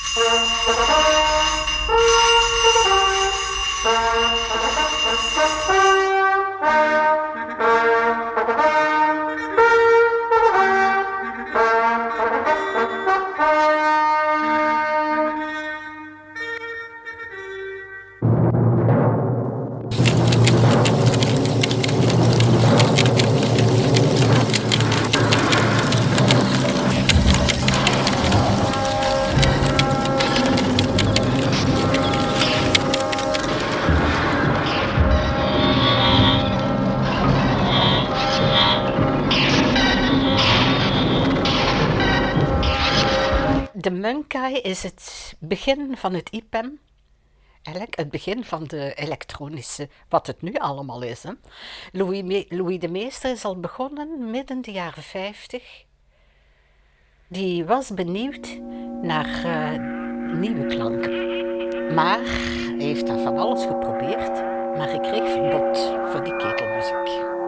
De Munkai is het begin van het IPEM. Eigenlijk het begin van de elektronische, wat het nu allemaal is. Hè. Louis de Meester is al begonnen midden de jaren 50. Die was benieuwd naar nieuwe klanken. Maar hij heeft daar van alles geprobeerd. Maar hij kreeg verbod voor die ketelmuziek.